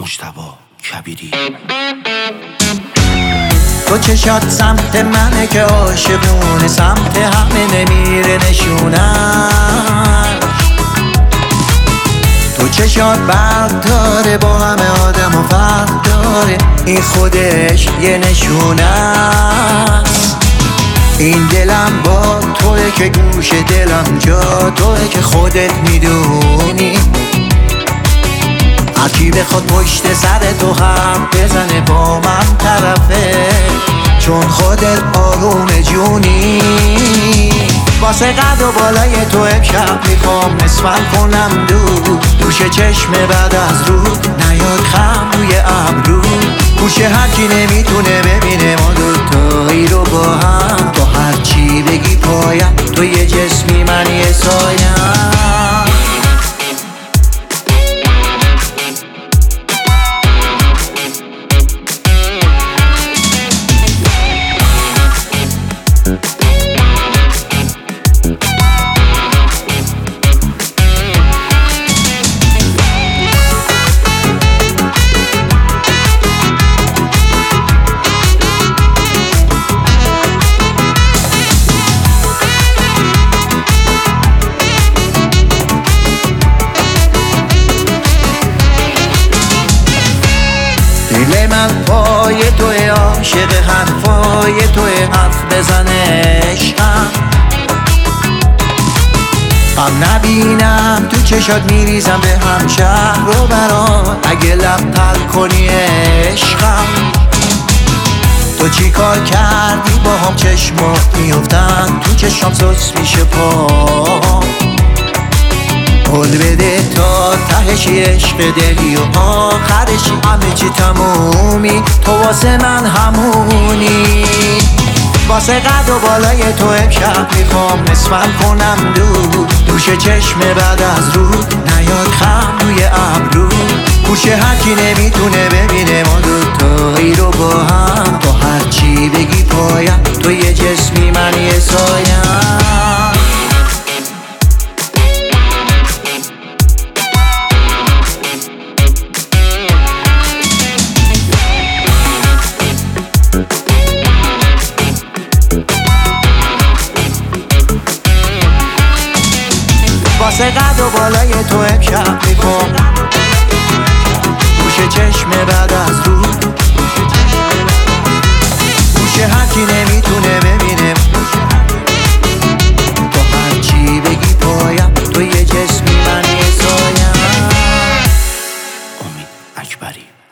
مجتبی کبیری. تو چشات سمت منه که عاشقونه، سمت همه نمیره نشونش. تو چشات برق داره، با همه آدم و فرق داره، این خودش یه نشونه است. این دلم با توه که گوش دلم جا توه که خودت میدونی. هرکی بخواد پشت سر تو هم بزنه با من طرفه، چون خودت آروم جونی. واسه قد و بالای تو امشب میخوام نسبت کنم دوش چشم بعد از رو نیاد خم روی ابرو. گوش هرکی نمیتونه ببینه ما دوتایی رو با هم، با هرچی بگی پایم تو یه جسمی من یه سایم. دل من پای توی عاشق حرفای توی حرف بزنه عشقم. غم نبینم تو چشات میریزم به هم شهر رو برات، اگه لب تر کنی عشقم. تو چی کار کردی با هم چشمات میفتن تو چشم سوس میشه پا. قول بده تا تهشی عشق دلی و آخرشی همه چی تمومی، تو واسه من همونی. واسه قد و بالای تو امشب میخوام نسبت کنم دوش چشم بعد از رو نیاد خم روی ابرو. گوش هرکی نمیتونه ببینه ما دوتایی رو با هم، با هرچی بگی پایم تو یه جسمی من یه سایم. واسه قد و بالای تو امشب میخوام گوش چشم بعد از رو. گوش هرکی نمیتونه ببینه با هرچی بگی پایم تو یه جسمی من یه سایم. امید اکبری.